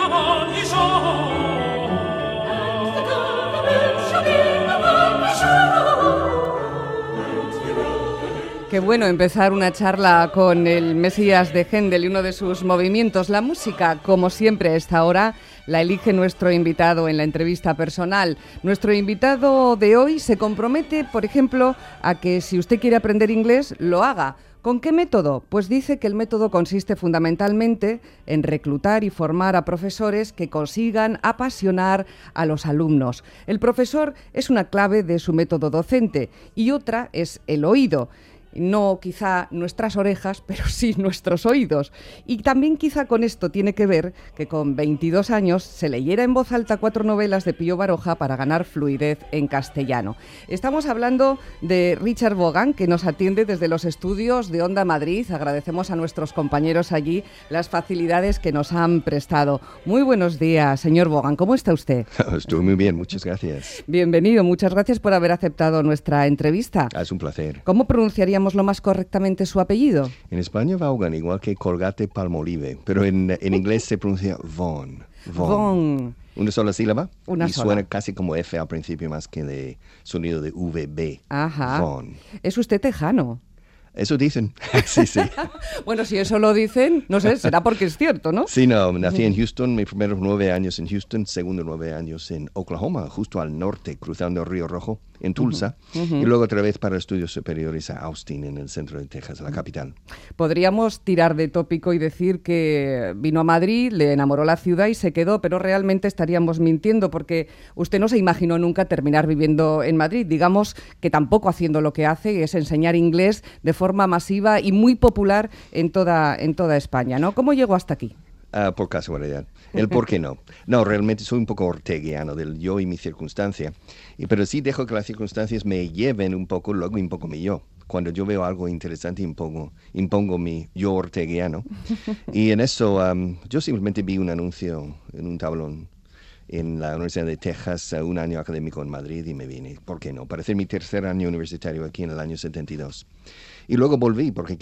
Qué bueno empezar una charla con el Mesías de Händel y uno de sus movimientos. La música, como siempre a esta hora, la elige nuestro invitado en la entrevista personal. Nuestro invitado de hoy se compromete, por ejemplo, a que si usted quiere aprender inglés, lo haga. ¿Con qué método? Pues dice que el método consiste fundamentalmente en reclutar y formar a profesores que consigan apasionar a los alumnos. El profesor es una clave de su método docente y otra es el oído. No quizá nuestras orejas, pero sí nuestros oídos. Y también quizá con esto tiene que ver que con 22 años se leyera en voz alta 4 novelas de Pío Baroja para ganar fluidez en castellano. Estamos hablando de Richard Vaughan, que nos atiende desde los estudios de Onda Madrid. Agradecemos a nuestros compañeros allí las facilidades que nos han prestado. Muy buenos días, señor Vaughan. ¿Cómo está usted? Estoy muy bien, muchas gracias. Bienvenido, muchas gracias por haber aceptado nuestra entrevista. Es un placer. ¿Cómo pronunciaríamos lo más correctamente su apellido? En España Vaughan, igual que Colgate Palmolive, pero en inglés se pronuncia Vaughan. Vaughan. Una sola sílaba. Una y sola. Suena casi como F al principio más que de sonido de VB. Ajá. Vaughan. ¿Es usted tejano? Eso dicen. Sí, sí. Bueno, si eso lo dicen, no sé, será porque es cierto, ¿no? Sí, no, nací en Houston, mis primeros 9 años en Houston, segundo 9 años en Oklahoma, justo al norte, cruzando el Río Rojo, en Tulsa, y luego otra vez para estudios superiores a Austin, en el centro de Texas, la capital. Podríamos tirar de tópico y decir que vino a Madrid, le enamoró la ciudad y se quedó, pero realmente estaríamos mintiendo porque usted no se imaginó nunca terminar viviendo en Madrid. Digamos que tampoco haciendo lo que hace, que es enseñar inglés de forma masiva y muy popular en toda España, ¿no? ¿Cómo llegó hasta aquí? Por casualidad. El por qué no. No, realmente soy un poco orteguiano del yo y mi circunstancia. Pero sí dejo que las circunstancias me lleven un poco, luego impongo mi yo. Cuando yo veo algo interesante, impongo mi yo orteguiano. Y en eso, yo simplemente vi un anuncio en un tablón en la Universidad de Texas, un año académico en Madrid, y me vine. ¿Por qué no? Para hacer mi tercer año universitario aquí en el año 72. Y luego volví porque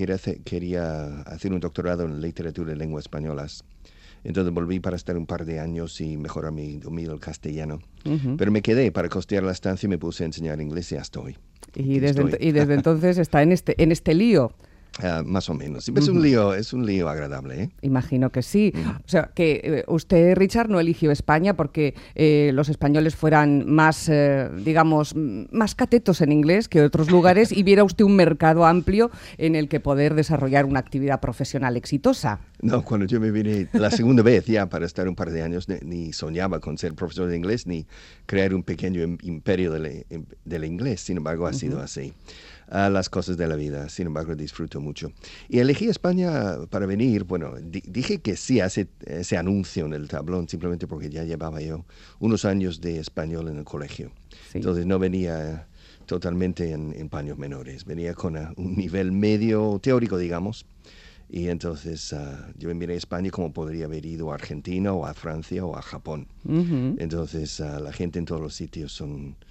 quería hacer un doctorado en literatura y lenguas españolas. Entonces volví para estar un par de años y mejorar mi dominio del castellano. Pero me quedé para costear la estancia y me puse a enseñar inglés y ya estoy. Y desde entonces está en este lío. Más o menos. Es un lío agradable, ¿eh? Imagino que sí. O sea, que usted, Richard, no eligió España porque los españoles fueran más, digamos, más catetos en inglés que otros lugares y viera usted un mercado amplio en el que poder desarrollar una actividad profesional exitosa. No, cuando yo me vine la segunda vez ya para estar un par de años, ni soñaba con ser profesor de inglés ni crear un pequeño imperio del inglés. Sin embargo, ha sido así. Las cosas de la vida, sin embargo, disfruto mucho. Y elegí España para venir, bueno, dije que sí a ese anuncio en el tablón, simplemente porque ya llevaba yo unos años de español en el colegio. Sí. Entonces no venía totalmente en paños menores, venía con un nivel medio teórico, digamos. Y entonces yo me vine a España como podría haber ido a Argentina o a Francia o a Japón. Entonces la gente en todos los sitios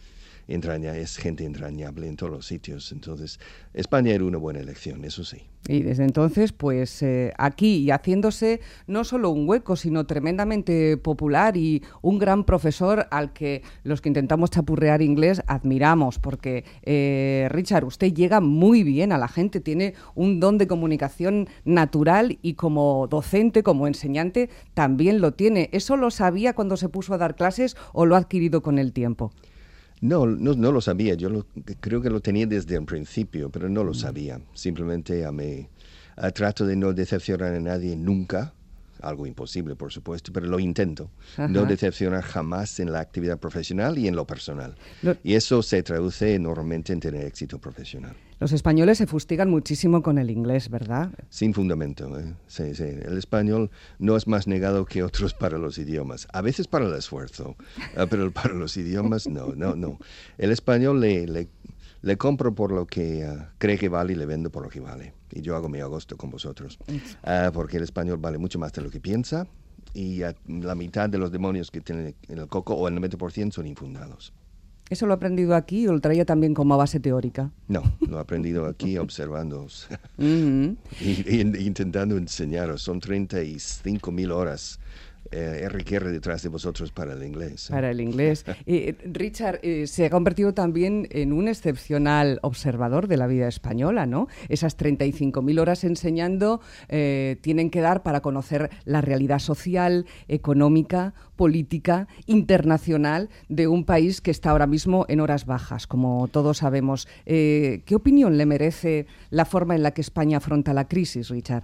es gente entrañable en todos los sitios. Entonces, España era una buena elección, eso sí. Y desde entonces, pues aquí y haciéndose no solo un hueco, sino tremendamente popular y un gran profesor al que los que intentamos chapurrear inglés admiramos, porque Richard, usted llega muy bien a la gente, tiene un don de comunicación natural y como docente, como enseñante, también lo tiene. ¿Eso lo sabía cuando se puso a dar clases o lo ha adquirido con el tiempo? No lo sabía. Yo creo que lo tenía desde el principio, pero no lo sabía. Simplemente trato de no decepcionar a nadie nunca. Algo imposible, por supuesto, pero lo intento. Ajá. No decepcionar jamás en la actividad profesional y en lo personal. Y eso se traduce normalmente en tener éxito profesional. Los españoles se fustigan muchísimo con el inglés, ¿verdad? Sin fundamento. Sí. El español no es más negado que otros para los idiomas. A veces para el esfuerzo, pero para los idiomas no. El español le compro por lo que cree que vale y le vendo por lo que vale. Y yo hago mi agosto con vosotros. Porque el español vale mucho más de lo que piensa y la mitad de los demonios que tiene en el coco, o el 90%, son infundados. ¿Eso lo ha aprendido aquí o lo traía también como base teórica? No, lo he aprendido aquí observándoos y intentando enseñaros. Son 35,000 horas RQR detrás de vosotros para el inglés. Para el inglés. Richard, se ha convertido también en un excepcional observador de la vida española, ¿no? Esas 35.000 horas enseñando tienen que dar para conocer la realidad social, económica, política, internacional de un país que está ahora mismo en horas bajas, como todos sabemos. ¿Qué opinión le merece la forma en la que España afronta la crisis, Richard?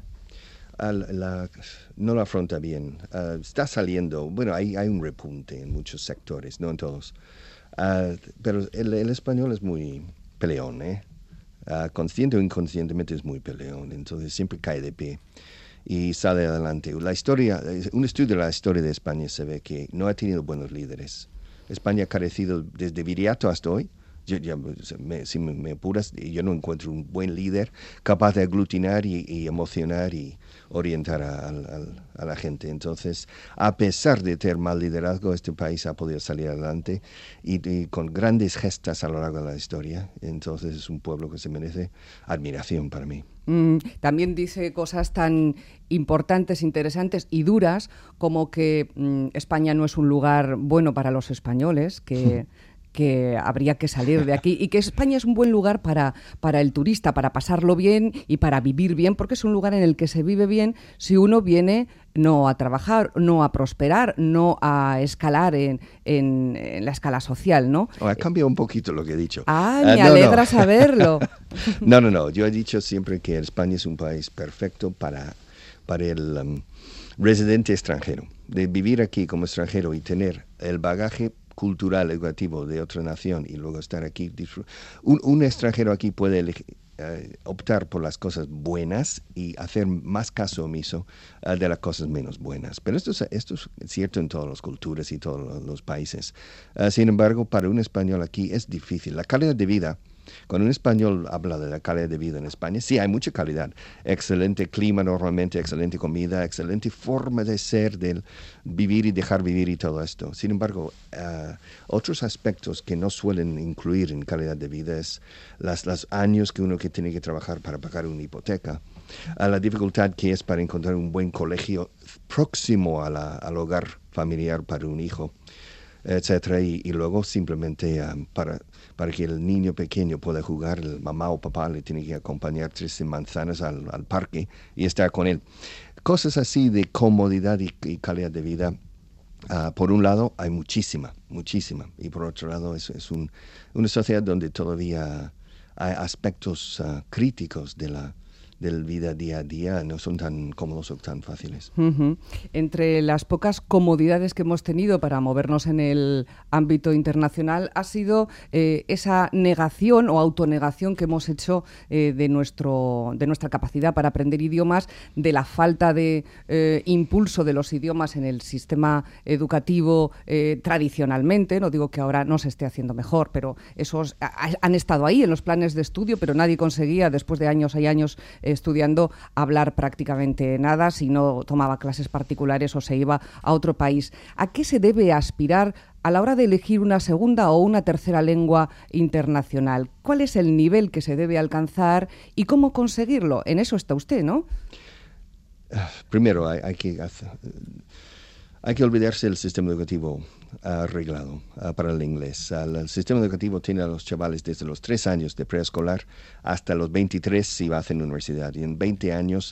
No lo afronta bien. Está saliendo, bueno, hay un repunte en muchos sectores, no en todos. Pero el español es muy peleón, consciente o inconscientemente es muy peleón, entonces siempre cae de pie y sale adelante. Un estudio de la historia de España se ve que no ha tenido buenos líderes. España ha carecido desde Viriato hasta hoy. Si me apuras, yo no encuentro un buen líder capaz de aglutinar y emocionar y orientar a la gente. Entonces, a pesar de tener mal liderazgo, este país ha podido salir adelante y con grandes gestas a lo largo de la historia. Entonces, es un pueblo que se merece admiración para mí. También dice cosas tan importantes, interesantes y duras como que España no es un lugar bueno para los españoles, que habría que salir de aquí y que España es un buen lugar para el turista, para pasarlo bien y para vivir bien, porque es un lugar en el que se vive bien si uno viene no a trabajar, no a prosperar, no a escalar en la escala social, ¿no? Ha cambiado un poquito lo que he dicho. Me alegra saberlo. No. Yo he dicho siempre que España es un país perfecto para el residente extranjero. De vivir aquí como extranjero y tener el bagaje cultural, educativo de otra nación y luego estar aquí. Un extranjero aquí puede optar por las cosas buenas y hacer más caso omiso de las cosas menos buenas. Pero esto es cierto en todas las culturas y todos los países. Sin embargo, para un español aquí es difícil. La calidad de vida, cuando un español habla de la calidad de vida en España, sí, hay mucha calidad. Excelente clima normalmente, excelente comida, excelente forma de ser, de vivir y dejar vivir y todo esto. Sin embargo, otros aspectos que no suelen incluir en calidad de vida es los años que uno tiene que trabajar para pagar una hipoteca, la dificultad que es para encontrar un buen colegio próximo al hogar familiar para un hijo, etcétera, y luego simplemente para que el niño pequeño pueda jugar, el mamá o papá le tiene que acompañar 13 manzanas al parque y estar con él. Cosas así de comodidad y calidad de vida. Por un lado hay muchísima, y por otro lado es una sociedad donde todavía hay aspectos críticos del vida día a día, no son tan cómodos o tan fáciles. Entre las pocas comodidades que hemos tenido para movernos en el ámbito internacional ha sido esa negación o autonegación que hemos hecho de nuestra capacidad para aprender idiomas, de la falta de impulso de los idiomas en el sistema educativo tradicionalmente. No digo que ahora no se esté haciendo mejor, pero esos han estado ahí en los planes de estudio, pero nadie conseguía, después de años y años estudiando, hablar prácticamente nada si no tomaba clases particulares o se iba a otro país. ¿A qué se debe aspirar a la hora de elegir una segunda o una tercera lengua internacional? ¿Cuál es el nivel que se debe alcanzar y cómo conseguirlo? En eso está usted, ¿no? Primero, hay que olvidarse del sistema educativo arreglado para el inglés. El sistema educativo tiene a los chavales desde los 3 años de preescolar hasta los 23 si va a hacer universidad. Y en 20 años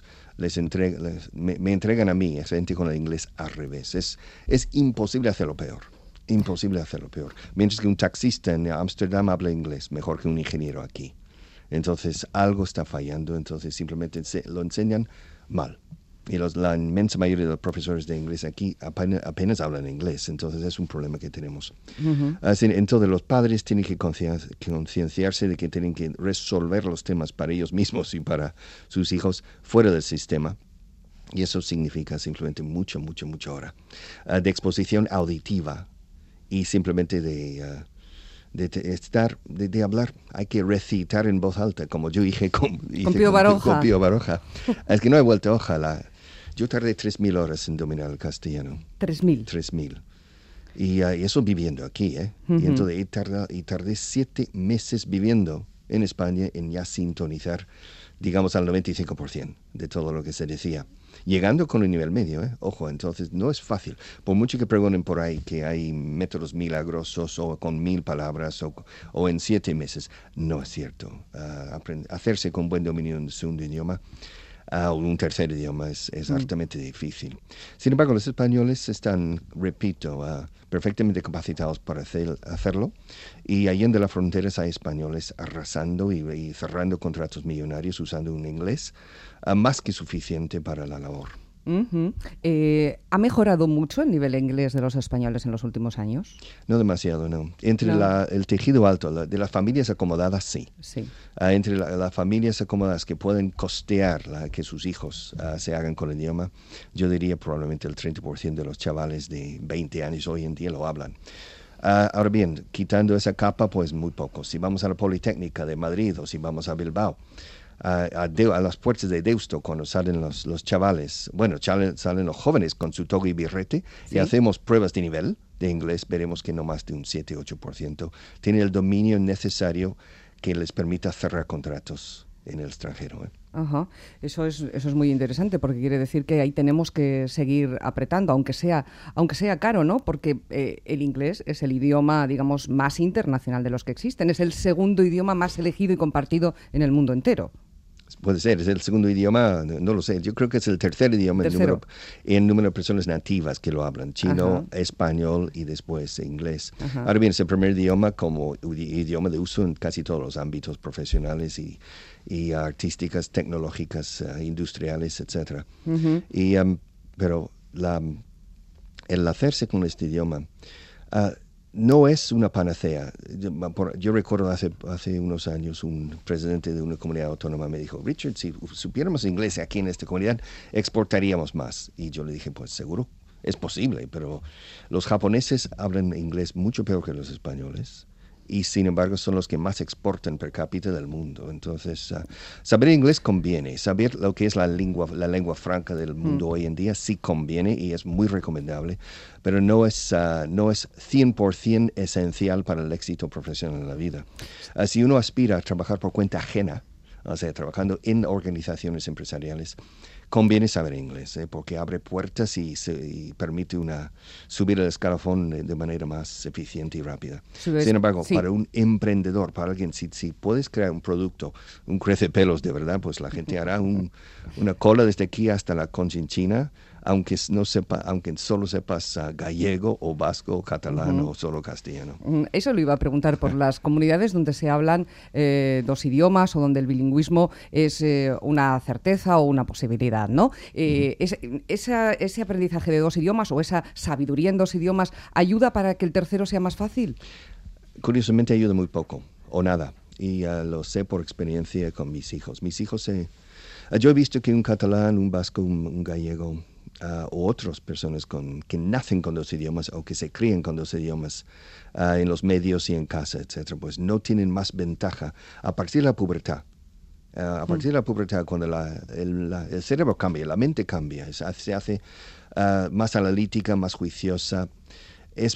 me entregan a mí, excelente con el inglés al revés. Es imposible hacerlo peor. Mientras que un taxista en Ámsterdam habla inglés mejor que un ingeniero aquí. Entonces algo está fallando, entonces simplemente lo enseñan mal. Y la inmensa mayoría de los profesores de inglés aquí apenas hablan inglés, entonces es un problema que tenemos. Entonces los padres tienen que concienciarse de que tienen que resolver los temas para ellos mismos y para sus hijos fuera del sistema. Y eso significa simplemente mucha hora de exposición auditiva y simplemente de hablar. Hay que recitar en voz alta, como yo hice con Pío Baroja. Es que no he vuelto hoja. Yo tardé 3.000 horas en dominar el castellano. 3.000. Y eso viviendo aquí, Y entonces tardé 7 meses viviendo en España en ya sintonizar digamos, al 95% de todo lo que se decía. Llegando con un nivel medio, ojo, entonces no es fácil. Por mucho que pregonen por ahí que hay métodos milagrosos o con 1000 palabras o en 7 meses, no es cierto. Hacerse con buen dominio de un segundo idioma o un tercer idioma es altamente difícil. Sin embargo, los españoles están, repito, perfectamente capacitados para hacerlo, y allende las fronteras hay españoles arrasando y cerrando contratos millonarios usando un inglés más que suficiente para la labor. Uh-huh. ¿Ha mejorado mucho el nivel de inglés de los españoles en los últimos años? No demasiado, no. Entre el tejido alto de las familias acomodadas, sí. Entre las familias acomodadas que pueden costear que sus hijos se hagan con el idioma, yo diría probablemente el 30% de los chavales de 20 años hoy en día lo hablan. Ahora bien, quitando esa capa, pues muy poco. Si vamos a la Politécnica de Madrid o si vamos a Bilbao, a las puertas de Deusto, cuando salen los chavales, salen los jóvenes con su toga y birrete, y hacemos pruebas de nivel de inglés, veremos que no más de un 7-8% tiene el dominio necesario que les permita cerrar contratos en el extranjero. Ajá. Eso es muy interesante, porque quiere decir que ahí tenemos que seguir apretando, aunque sea caro, ¿no? Porque el inglés es el idioma, digamos, más internacional de los que existen. Es el segundo idioma más elegido y compartido en el mundo entero. Puede ser, es el segundo idioma, no lo sé. Yo creo que es el tercer idioma en número de personas nativas que lo hablan. Chino, español y después inglés. Ahora bien, es el primer idioma como idioma de uso en casi todos los ámbitos profesionales y artísticas, tecnológicas, industriales, etc. Pero el hacerse con este idioma no es una panacea. Yo recuerdo hace unos años un presidente de una comunidad autónoma me dijo: Richard, si supiéramos inglés aquí en esta comunidad, exportaríamos más. Y yo le dije, pues seguro, es posible, pero los japoneses hablan inglés mucho peor que los españoles. Y sin embargo son los que más exportan per cápita del mundo. Entonces, saber inglés conviene. Saber lo que es la lengua franca del mundo hoy en día sí conviene y es muy recomendable, pero no es 100% esencial para el éxito profesional en la vida. Si uno aspira a trabajar por cuenta ajena, o sea, trabajando en organizaciones empresariales, conviene saber inglés, porque abre puertas y permite subir el escalafón de manera más eficiente y rápida. Sin embargo, para un emprendedor, para alguien, si puedes crear un producto, un crecepelos de verdad, pues la gente hará una cola desde aquí hasta la Conchinchina, aunque solo sepas gallego o vasco o catalán o solo castellano. Eso lo iba a preguntar por las comunidades donde se hablan dos idiomas o donde el bilingüismo es una certeza o una posibilidad, ¿no? ¿Ese aprendizaje de dos idiomas o esa sabiduría en dos idiomas ayuda para que el tercero sea más fácil? Curiosamente ayuda muy poco o nada, y lo sé por experiencia con mis hijos. Yo he visto que un catalán, un vasco, un gallego o otras personas que nacen con dos idiomas o que se crían con dos idiomas en los medios y en casa, etcétera, pues no tienen más ventaja a partir de la pubertad. A partir de la pubertad, cuando el cerebro cambia, la mente cambia, se hace más analítica, más juiciosa. Es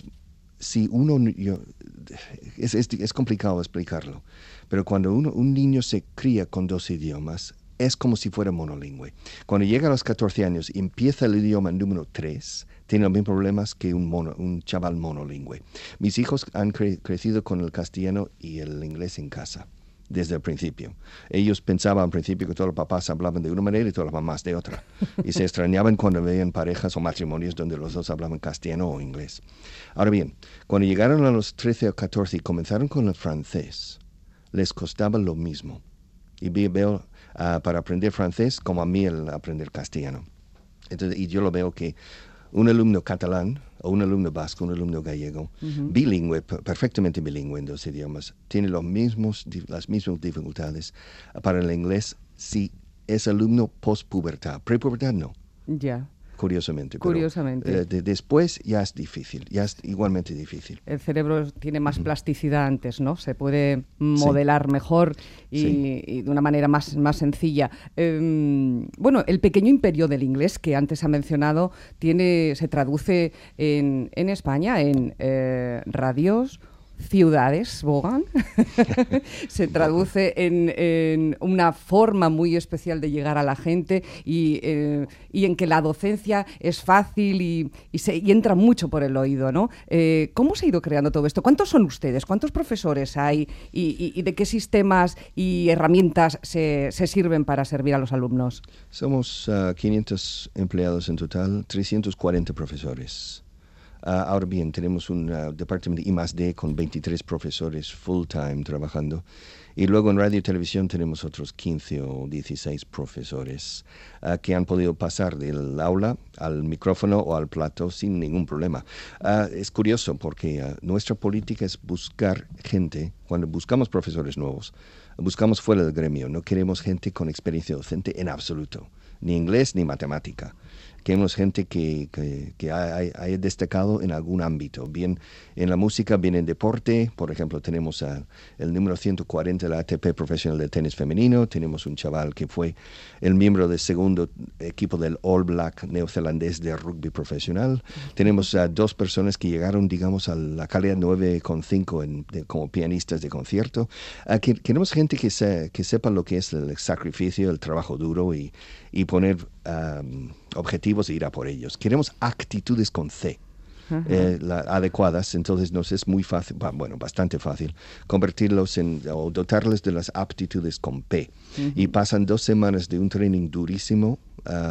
complicado explicarlo, pero cuando un niño se cría con dos idiomas, es como si fuera monolingüe. Cuando llega a los 14 años y empieza el idioma número 3, tiene los mismos problemas que un chaval monolingüe. Mis hijos han crecido con el castellano y el inglés en casa desde el principio. Ellos pensaban al principio que todos los papás hablaban de una manera y todas las mamás de otra. Y se extrañaban cuando veían parejas o matrimonios donde los dos hablaban castellano o inglés. Ahora bien, cuando llegaron a los 13 o 14 y comenzaron con el francés, les costaba lo mismo. Y veo para aprender francés como a mí el aprender castellano. Entonces, y yo lo veo que un alumno catalán o un alumno vasco, un alumno gallego, bilingüe, perfectamente bilingüe en dos idiomas, tiene las mismas dificultades para el inglés si es alumno post-pubertad. Pre-pubertad no. Ya. Curiosamente. Después ya es difícil, ya es igualmente difícil. El cerebro tiene más plasticidad antes, ¿no? Se puede modelar mejor y de una manera más sencilla. Bueno, el pequeño imperio del inglés que antes ha mencionado se traduce en España en radios, ciudades, Vaughan, se traduce en una forma muy especial de llegar a la gente y en que la docencia es fácil y entra mucho por el oído, ¿no? ¿Cómo se ha ido creando todo esto? ¿Cuántos son ustedes? ¿Cuántos profesores hay? ¿Y de qué sistemas y herramientas se sirven para servir a los alumnos? Somos 500 empleados en total, 340 profesores. Ahora bien, tenemos un departamento de I+D con 23 profesores full-time trabajando. Y luego en radio y televisión tenemos otros 15 o 16 profesores que han podido pasar del aula al micrófono o al plato sin ningún problema. Es curioso porque nuestra política es buscar gente, cuando buscamos profesores nuevos, buscamos fuera del gremio. No queremos gente con experiencia docente en absoluto, ni inglés ni matemática. Queremos gente que haya destacado en algún ámbito, bien en la música, bien en deporte. Por ejemplo, tenemos el número 140 de la ATP profesional de tenis femenino. Tenemos un chaval que fue el miembro del segundo equipo del All Black neozelandés de rugby profesional. Tenemos 2 personas que llegaron, digamos, a la calidad 9,5 como pianistas de concierto. Queremos gente que sepa lo que es el sacrificio, el trabajo duro y poner objetivos e ir a por ellos. Queremos actitudes con C. Adecuadas, entonces nos es muy fácil, bastante fácil, convertirlos o dotarles de las aptitudes con P. Y pasan 2 semanas de un training durísimo,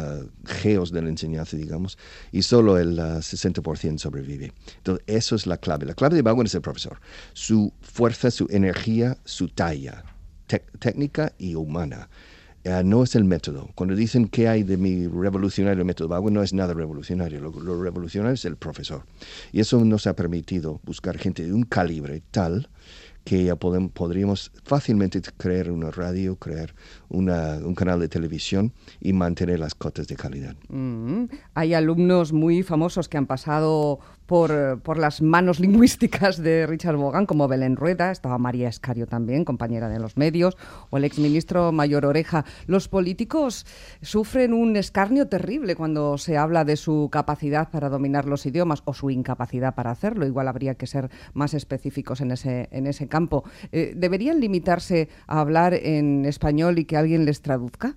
geos de la enseñanza, digamos, y solo el 60% sobrevive. Entonces, eso es la clave. La clave de Vaughan es el profesor. Su fuerza, su energía, su talla, técnica y humana. No es el método. Cuando dicen que hay de mi revolucionario método Vaughan, no es nada revolucionario. Lo revolucionario es el profesor. Y eso nos ha permitido buscar gente de un calibre tal que ya podríamos fácilmente crear una radio, crear un canal de televisión y mantener las cotas de calidad. Hay alumnos muy famosos que han pasado por las manos lingüísticas de Richard Vaughan, como Belén Rueda, estaba María Escario también, compañera de los medios, o el exministro Mayor Oreja. Los políticos sufren un escarnio terrible cuando se habla de su capacidad para dominar los idiomas o su incapacidad para hacerlo. Igual habría que ser más específicos en ese campo. ¿Deberían limitarse a hablar en español y que alguien les traduzca?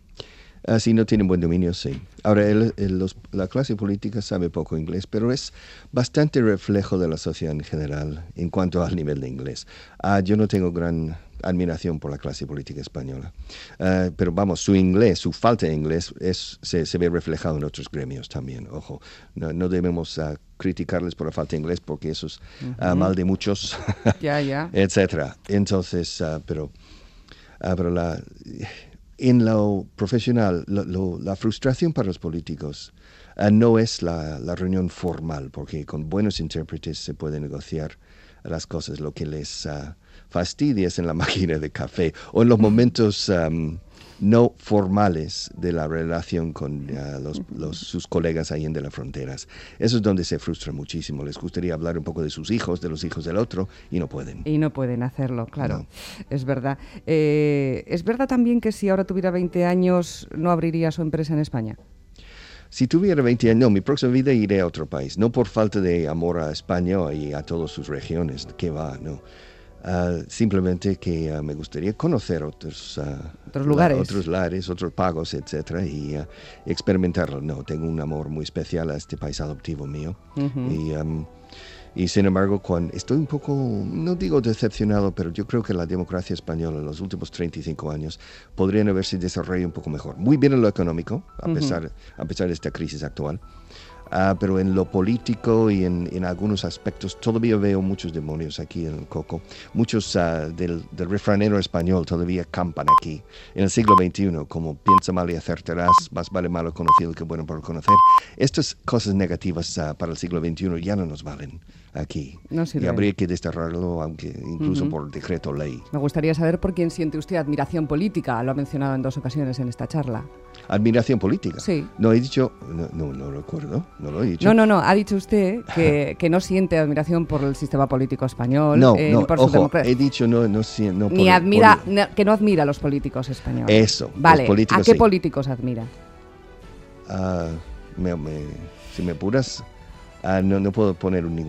Si no tienen buen dominio, sí. Ahora, la clase política sabe poco inglés, pero es bastante reflejo de la sociedad en general en cuanto al nivel de inglés. Yo no tengo gran admiración por la clase política española, pero vamos, su inglés, su falta de inglés se ve reflejado en otros gremios también. Ojo, no debemos criticarles por la falta de inglés porque eso es mal de muchos, etcétera. Entonces, pero en lo profesional, la frustración para los políticos no es la reunión formal, porque con buenos intérpretes se puede negociar las cosas. Lo que les fastidia es en la máquina de café o en los momentos no formales de la relación con sus colegas ahí en de las fronteras. Eso es donde se frustra muchísimo. Les gustaría hablar un poco de sus hijos, de los hijos del otro, y no pueden. Y no pueden hacerlo, claro. No. Es verdad. ¿Es verdad también que si ahora tuviera 20 años no abriría su empresa en España? Si tuviera 20 años, no, mi próxima vida iré a otro país. No por falta de amor a España y a todas sus regiones, que va, no. Simplemente que me gustaría conocer otros lugares, otros lares, otros pagos, etcétera, y experimentarlo. No, tengo un amor muy especial a este país adoptivo mío. Y sin embargo, estoy un poco, no digo decepcionado, pero yo creo que la democracia española en los últimos 35 años podrían haberse desarrollado un poco mejor. Muy bien en lo económico, a pesar de esta crisis actual. Pero en lo político y en algunos aspectos todavía veo muchos demonios aquí en el coco. Muchos del refranero español todavía campan aquí. En el siglo XXI, como piensa mal y acertarás, más vale malo conocido que bueno por conocer. Estas cosas negativas para el siglo XXI ya no nos valen aquí. No sirve. Y habría que desterrarlo, aunque incluso por decreto ley. Me gustaría saber por quién siente usted admiración política. Lo ha mencionado en 2 ocasiones en esta charla. ¿Admiración política? Sí. No he dicho, no recuerdo, no lo he dicho. No, ha dicho usted que no siente admiración por el sistema político español. No, por su democracia. He dicho no ni admira, que no admira a los políticos españoles. Eso, vale, los políticos, ¿a qué sí. políticos admira? Si me apuras, no puedo poner ninguno.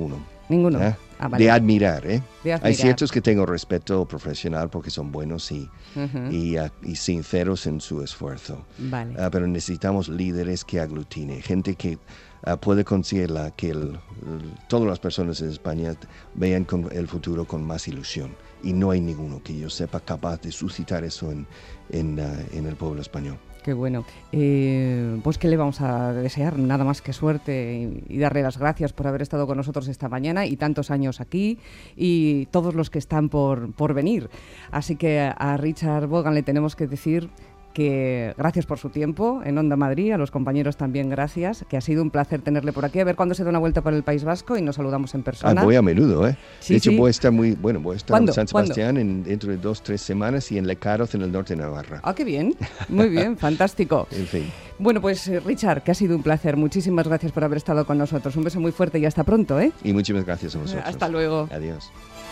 Ninguno. Vale. De admirar, ¿eh? De admirar. Hay ciertos que tengo respeto profesional porque son buenos y sinceros en su esfuerzo. Vale. Pero necesitamos líderes que aglutine, gente que puede conseguir que todas las personas en España vean con el futuro con más ilusión. Y no hay ninguno que yo sepa capaz de suscitar eso en el pueblo español. Qué bueno. Pues ¿qué le vamos a desear? Nada más que suerte y darle las gracias por haber estado con nosotros esta mañana y tantos años aquí y todos los que están por venir. Así que a Richard Vaughan le tenemos que decir que gracias por su tiempo en Onda Madrid, a los compañeros también gracias, que ha sido un placer tenerle por aquí, a ver cuándo se da una vuelta por el País Vasco y nos saludamos en persona. Voy a menudo, ¿eh? Sí, de hecho, sí. voy a estar en San Sebastián ¿Cuándo? dentro de 2-3 semanas y en Lecaroz, en el norte de Navarra. Ah, qué bien, muy bien, fantástico. En fin. Bueno, pues Richard, que ha sido un placer, muchísimas gracias por haber estado con nosotros, un beso muy fuerte y hasta pronto, ¿eh? Y muchísimas gracias a vosotros. Hasta luego. Adiós.